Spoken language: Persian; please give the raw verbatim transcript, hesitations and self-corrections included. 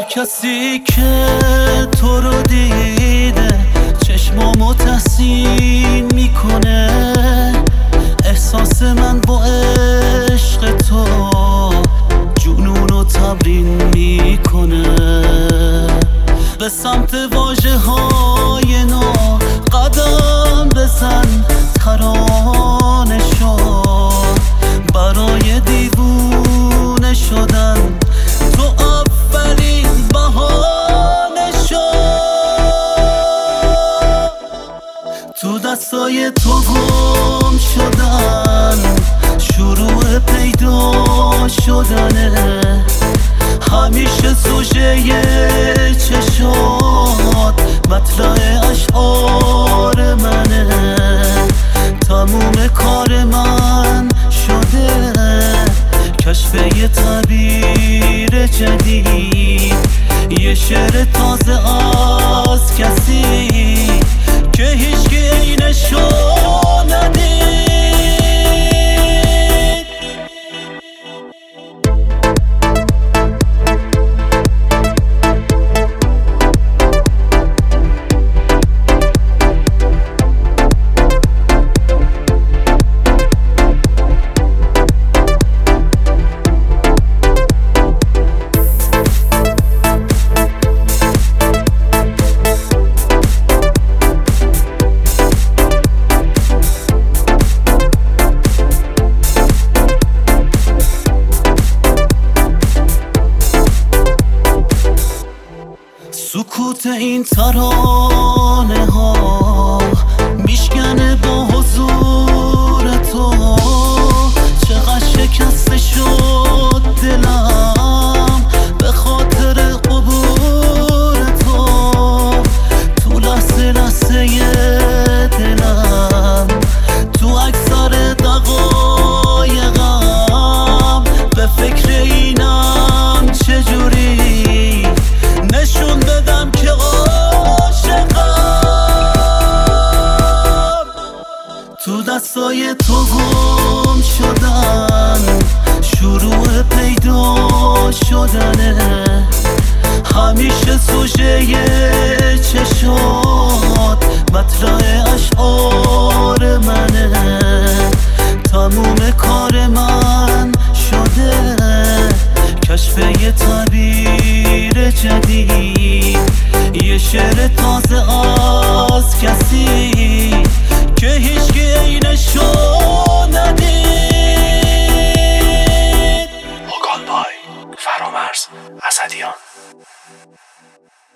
کسی که تو رو دیده چشمامو تحسین میکنه، احساس من با عشق تو جنونو تمرین میکنه. به سمت واژه های نو قدم بزن، ترانه شو برای دیوونه شدن، تو اولین بهانه شو. تو دستای تو گم شدن شروع پیدا شدنه، همیشه سوژه چشات مطلع اشعار منه. تموم کار من شده کشف یه تعبیر جدید، یه شعر تازه از کسی که هیچکی عینشو ندید. سکوت این ترانه ها میشکنه با حضور تو، چقدر شکسته شد دلم به خاطر قبور تو. تو لحظه لحظه دلم، تو اکثر دقایقم به فکر اینم چجوری نشون بدم که عاشقم. تو دستای تو گم شدن شروع پیدا شدنه، همیشه سوژه چشات مطلع اشعار منه. تموم کار من شده کشف یه تعبیر جدید، یه شعر تازه از کسی که هیچکی عینشو ندید. هوگان بای، فرامرز اسدیان.